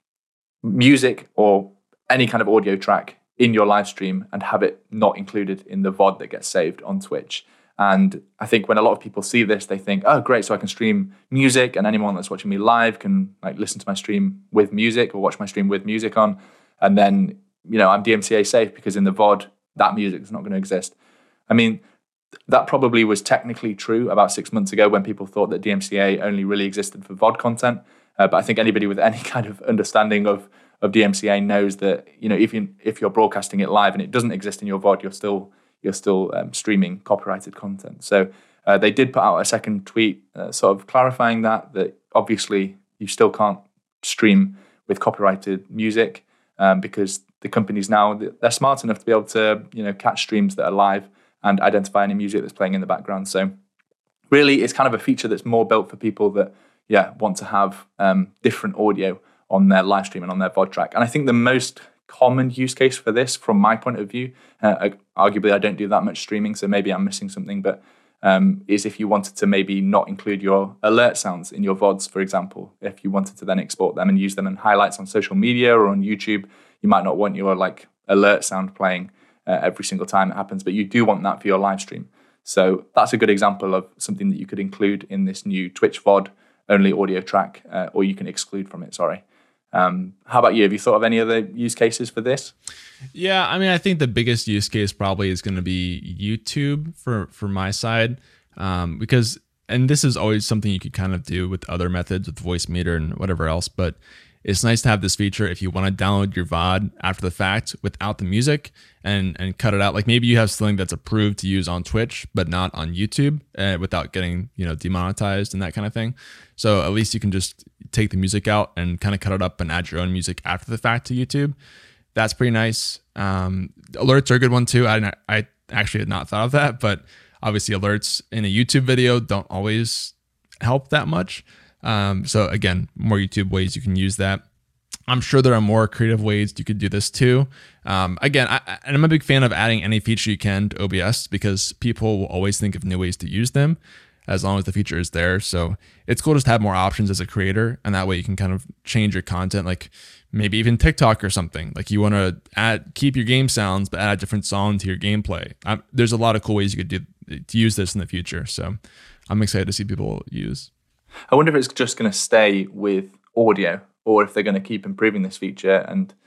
music or any kind of audio track in your live stream and have it not included in the V O D that gets saved on Twitch. And I think when a lot of people see this, they think, oh, great, so I can stream music, and anyone that's watching me live can like listen to my stream with music or watch my stream with music on. And then, you know, I'm D M C A safe, because in the V O D, that music is not going to exist. I mean, that probably was technically true about six months ago when people thought that D M C A only really existed for V O D content. Uh, but I think anybody with any kind of understanding of of D M C A knows that, you know, if you if you're broadcasting it live and it doesn't exist in your V O D, you're still you're still um, streaming copyrighted content. So uh, they did put out a second tweet, uh, sort of clarifying that that obviously you still can't stream with copyrighted music um, because the companies now, they're smart enough to be able to, you know, catch streams that are live and identify any music that's playing in the background. So really, it's kind of a feature that's more built for people that, yeah, want to have um, different audio on their live stream and on their V O D track. And I think the most common use case for this, from my point of view, uh, arguably I don't do that much streaming, so maybe I'm missing something, but um, is if you wanted to maybe not include your alert sounds in your V O Ds, for example. If you wanted to then export them and use them in highlights on social media or on YouTube, you might not want your like alert sound playing uh, every single time it happens, but you do want that for your live stream. So that's a good example of something that you could include in this new Twitch V O D only audio track, uh, or you can exclude from it, sorry. Um, how about you? Have you thought of any other use cases for this? Yeah, I mean, I think the biggest use case probably is going to be YouTube for, for my side, um, because, and this is always something you could kind of do with other methods with Voicemeeter and whatever else, but it's nice to have this feature if you want to download your V O D after the fact without the music and, and cut it out. Like maybe you have something that's approved to use on Twitch, but not on YouTube uh, without getting, you know, demonetized and that kind of thing. So at least you can just take the music out and kind of cut it up and add your own music after the fact to YouTube. That's pretty nice. Um, alerts are a good one too. I, I actually had not thought of that, but obviously alerts in a YouTube video don't always help that much. Um, so again, more YouTube ways you can use that. I'm sure there are more creative ways you could do this too. Um, again, I, and I'm a big fan of adding any feature you can to O B S because people will always think of new ways to use them as long as the feature is there. So it's cool just to have more options as a creator, and that way you can kind of change your content, like maybe even TikTok or something. Like you want to add, keep your game sounds, but add a different song to your gameplay. I'm, there's a lot of cool ways you could do to use this in the future. So I'm excited to see people use. I wonder if it's just going to stay with audio or if they're going to keep improving this feature and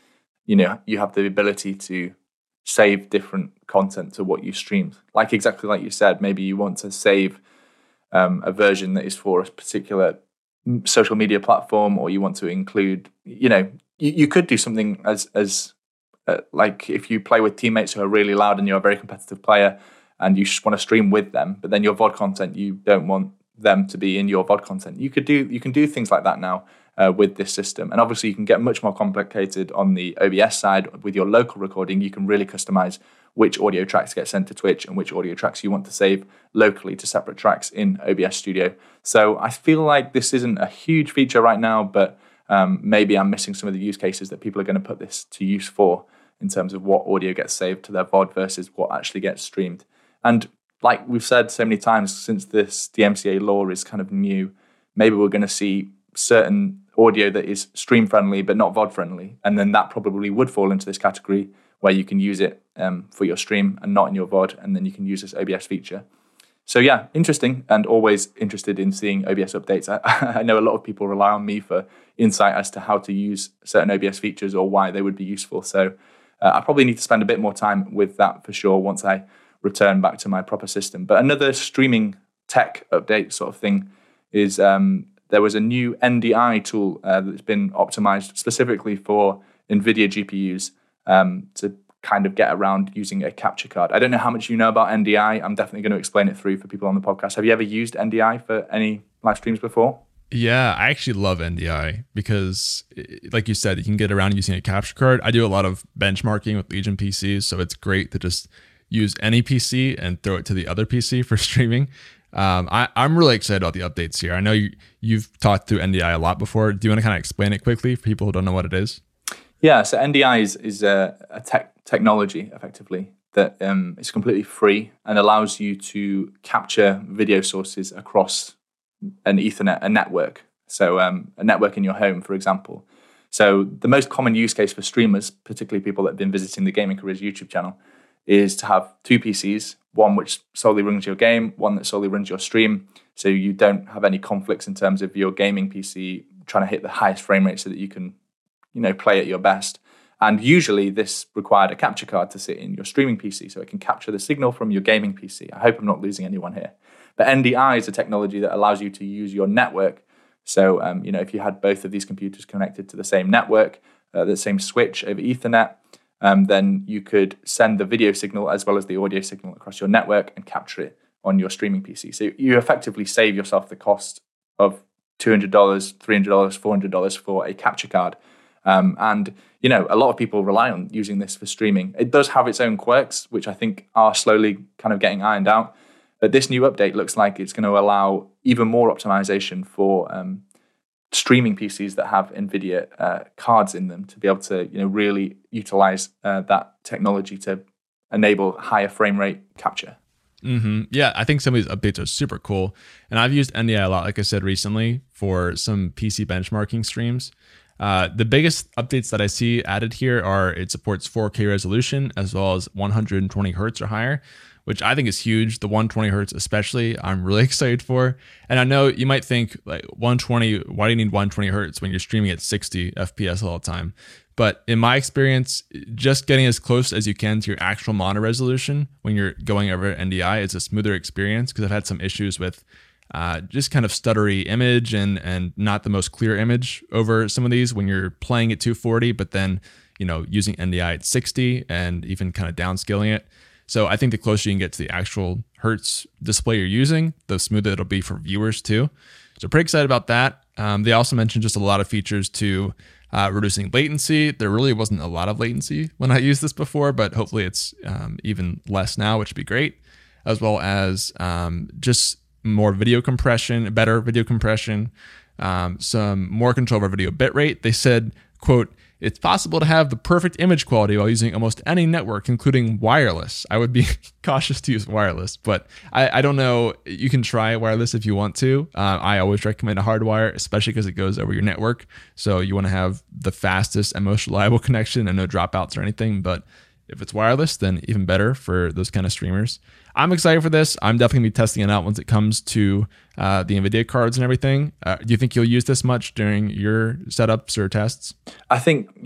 you know, you have the ability to save different content to what you streamed. Like exactly like you said, maybe you want to save um, a version that is for a particular social media platform, or you want to include, you know, you, you could do something as as uh, like if you play with teammates who are really loud and you're a very competitive player and you just want to stream with them, but then your V O D content, you don't want them to be in your V O D content. You could do you can do things like that now uh, with this system, and obviously you can get much more complicated on the O B S side with your local recording. You can really customize which audio tracks get sent to Twitch and which audio tracks you want to save locally to separate tracks in O B S Studio. So I feel like this isn't a huge feature right now, but um, maybe I'm missing some of the use cases that people are going to put this to use for in terms of what audio gets saved to their V O D versus what actually gets streamed. And like we've said so many times, since this D M C A law is kind of new, maybe we're going to see certain audio that is stream friendly but not V O D friendly, and then that probably would fall into this category where you can use it um, for your stream and not in your V O D, and then you can use this O B S feature. So yeah, interesting, and always interested in seeing O B S updates. I, I know a lot of people rely on me for insight as to how to use certain O B S features or why they would be useful. So uh, I probably need to spend a bit more time with that for sure once I return back to my proper system. But another streaming tech update sort of thing is um, there was a new N D I tool uh, that's been optimized specifically for NVIDIA G P Us um, to kind of get around using a capture card. I don't know how much you know about N D I. I'm definitely going to explain it through for people on the podcast. Have you ever used N D I for any live streams before? Yeah, I actually love N D I because, like you said, you can get around using a capture card. I do a lot of benchmarking with Legion P Cs, so it's great to just use any P C and throw it to the other P C for streaming. Um, I, I'm really excited about the updates here. I know you, you've talked through N D I a lot before. Do you want to kind of explain it quickly for people who don't know what it is? Yeah, so N D I is, is a, a tech technology, effectively, that um, is completely free and allows you to capture video sources across an Ethernet, a network. So um, a network in your home, for example. So the most common use case for streamers, particularly people that have been visiting the Gaming Careers YouTube channel, is to have two P Cs, one which solely runs your game, one that solely runs your stream, so you don't have any conflicts in terms of your gaming P C trying to hit the highest frame rate so that you can, you know, play at your best. And usually this required a capture card to sit in your streaming P C so it can capture the signal from your gaming P C. I hope I'm not losing anyone here. But N D I is a technology that allows you to use your network. So, um, you know, if you had both of these computers connected to the same network, uh, the same switch over Ethernet, um, then you could send the video signal as well as the audio signal across your network and capture it on your streaming P C. So you effectively save yourself the cost of two hundred dollars, three hundred dollars, four hundred dollars for a capture card. Um, and, you know, a lot of people rely on using this for streaming. It does have its own quirks, which I think are slowly kind of getting ironed out. But this new update looks like it's going to allow even more optimization for um, streaming P Cs that have NVIDIA uh, cards in them to be able to, you know, really utilize uh, that technology to enable higher frame rate capture. Mm-hmm. Yeah, I think some of these updates are super cool. And I've used N D I a lot, like I said, recently for some P C benchmarking streams. Uh, the biggest updates that I see added here are it supports four K resolution as well as one hundred twenty hertz or higher, which I think is huge. The one hundred twenty hertz especially, I'm really excited for. And I know you might think like one twenty, why do you need one hundred twenty hertz when you're streaming at sixty F P S all the time? But in my experience, just getting as close as you can to your actual monitor resolution when you're going over N D I is a smoother experience, because I've had some issues with uh, just kind of stuttery image and and not the most clear image over some of these when you're playing at two forty, but then, you know, using N D I at sixty and even kind of downscaling it. So I think the closer you can get to the actual hertz display you're using, the smoother it'll be for viewers too. So pretty excited about that. Um, they also mentioned just a lot of features to uh, reducing latency. There really wasn't a lot of latency when I used this before, but hopefully it's um, even less now, which would be great. As well as um, just more video compression, better video compression, um, some more control over video bitrate. They said, quote, "It's possible to have the perfect image quality while using almost any network, including wireless." I would be cautious to use wireless, but I, I don't know. You can try wireless if you want to. Uh, I always recommend a hardwire, especially because it goes over your network. So you want to have the fastest and most reliable connection and no dropouts or anything. But if it's wireless, then even better for those kind of streamers. I'm excited for this. I'm definitely going to be testing it out once it comes to uh, the NVIDIA cards and everything. Uh, do you think you'll use this much during your setups or tests? I think, yeah,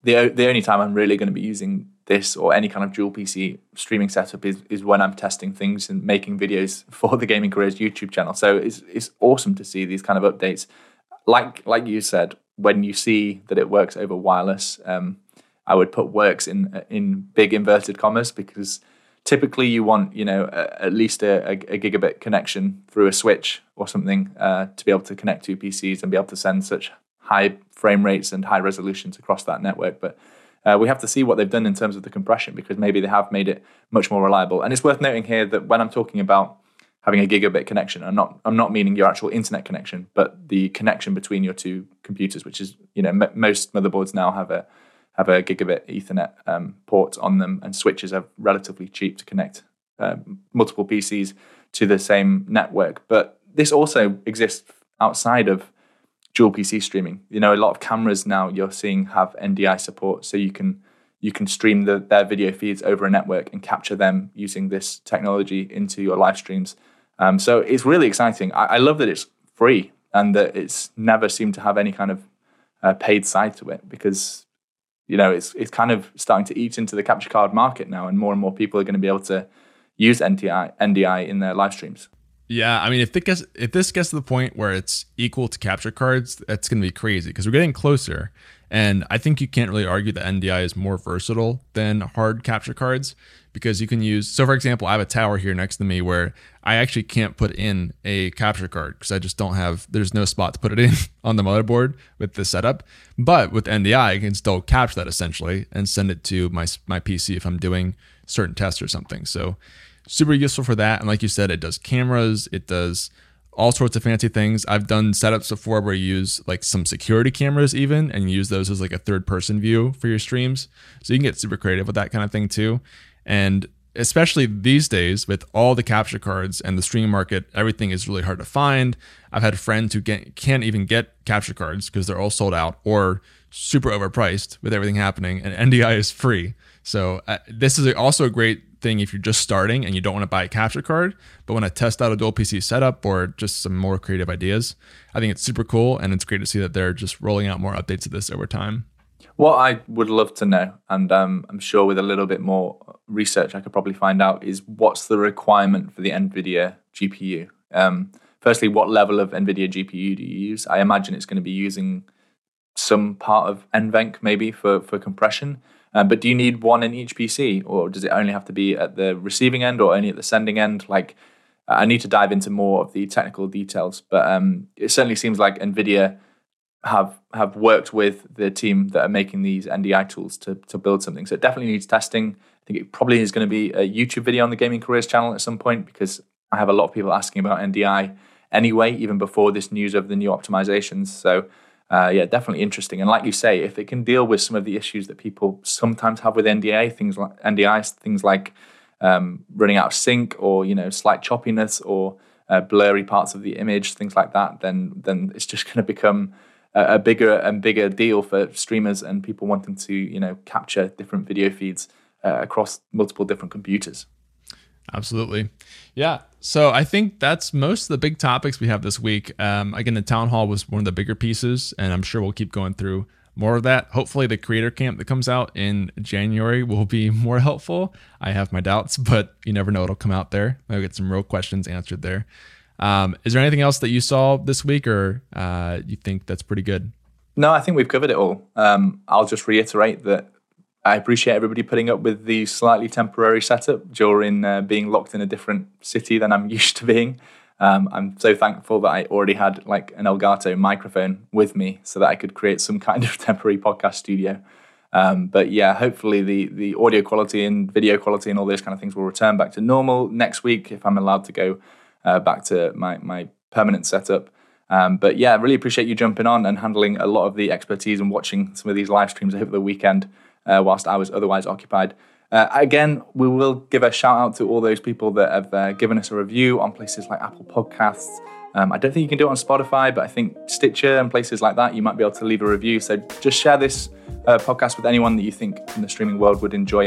the the only time I'm really going to be using this or any kind of dual P C streaming setup is is when I'm testing things and making videos for the Gaming Careers YouTube channel. So it's it's awesome to see these kind of updates. Like like you said, when you see that it works over wireless, um, I would put works in in big inverted commas, because typically you want, you know, a, at least a, a, a gigabit connection through a switch or something uh, to be able to connect two P Cs and be able to send such high frame rates and high resolutions across that network. But uh, we have to see what they've done in terms of the compression, because maybe they have made it much more reliable. And it's worth noting here that when I'm talking about having a gigabit connection, I'm not I'm not meaning your actual internet connection, but the connection between your two computers, which is, you know, m- most motherboards now have a have a gigabit Ethernet um, port on them, and switches are relatively cheap to connect uh, multiple P Cs to the same network. But this also exists outside of dual P C streaming. You know, a lot of cameras now you're seeing have N D I support, so you can you can stream the, their video feeds over a network and capture them using this technology into your live streams. Um, so it's really exciting. I, I love that it's free and that it's never seemed to have any kind of uh, paid side to it, because, you know, it's it's kind of starting to eat into the capture card market now, and more and more people are going to be able to use N D I, N D I in their live streams. Yeah, I mean, if, it gets, if this gets to the point where it's equal to capture cards, that's going to be crazy, because we're getting closer. And I think you can't really argue that N D I is more versatile than hard capture cards, because you can use, so for example, I have a tower here next to me where I actually can't put in a capture card because I just don't have, there's no spot to put it in on the motherboard with the setup. But with N D I, I can still capture that essentially and send it to my my P C if I'm doing certain tests or something. So super useful for that. And like you said, it does cameras, it does all sorts of fancy things. I've done setups before where you use like some security cameras even, and use those as like a third person view for your streams. So you can get super creative with that kind of thing too. And especially these days with all the capture cards and the streaming market, everything is really hard to find. I've had friends who get, can't even get capture cards because they're all sold out or super overpriced with everything happening, and N D I is free. So uh, this is also a great thing if you're just starting and you don't want to buy a capture card, but want to test out a dual P C setup or just some more creative ideas. I think it's super cool, and it's great to see that they're just rolling out more updates of this over time. What I would love to know, and um, I'm sure with a little bit more research I could probably find out, is what's the requirement for the NVIDIA G P U? Um, firstly, what level of NVIDIA G P U do you use? I imagine it's going to be using some part of N V E N C maybe for, for compression. Um, but do you need one in each P C, or does it only have to be at the receiving end or only at the sending end? Like, I need to dive into more of the technical details, but um, it certainly seems like NVIDIA have have worked with the team that are making these N D I tools to to build something. So it definitely needs testing. I think it probably is going to be a YouTube video on the Gaming Careers channel at some point, because I have a lot of people asking about N D I anyway, even before this news of the new optimizations. So Uh, yeah, definitely interesting. And like you say, if it can deal with some of the issues that people sometimes have with N D I, things like N D I, things like um, running out of sync, or, you know, slight choppiness, or uh, blurry parts of the image, things like that, then then it's just going to become a, a bigger and bigger deal for streamers and people wanting to, you know, capture different video feeds uh, across multiple different computers. Absolutely. Yeah. So I think that's most of the big topics we have this week. Um, again, the town hall was one of the bigger pieces, and I'm sure we'll keep going through more of that. Hopefully the creator camp that comes out in January will be more helpful. I have my doubts, but you never know. It'll come out there. I'll get some real questions answered there. Um, is there anything else that you saw this week, or uh, you think that's pretty good? No, I think we've covered it all. Um, I'll just reiterate that I appreciate everybody putting up with the slightly temporary setup during uh, being locked in a different city than I'm used to being. Um, I'm so thankful that I already had like an Elgato microphone with me so that I could create some kind of temporary podcast studio. Um, but yeah, hopefully the the audio quality and video quality and all those kind of things will return back to normal next week if I'm allowed to go uh, back to my, my permanent setup. Um, but yeah, I really appreciate you jumping on and handling a lot of the expertise and watching some of these live streams over the weekend. Uh, whilst I was otherwise occupied. Uh, again, we will give a shout out to all those people that have uh, given us a review on places like Apple Podcasts. Um, I don't think you can do it on Spotify, but I think Stitcher and places like that, you might be able to leave a review. So just share this uh, podcast with anyone that you think in the streaming world would enjoy it.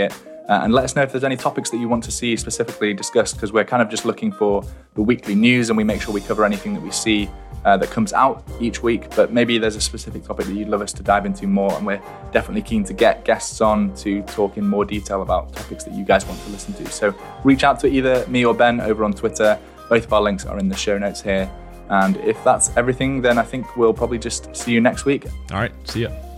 Uh, and let us know if there's any topics that you want to see specifically discussed, because we're kind of just looking for the weekly news and we make sure we cover anything that we see uh, that comes out each week. But maybe there's a specific topic that you'd love us to dive into more, and we're definitely keen to get guests on to talk in more detail about topics that you guys want to listen to. So reach out to either me or Ben over on Twitter. Both of our links are in the show notes here. And if that's everything, then I think we'll probably just see you next week. All right. See ya.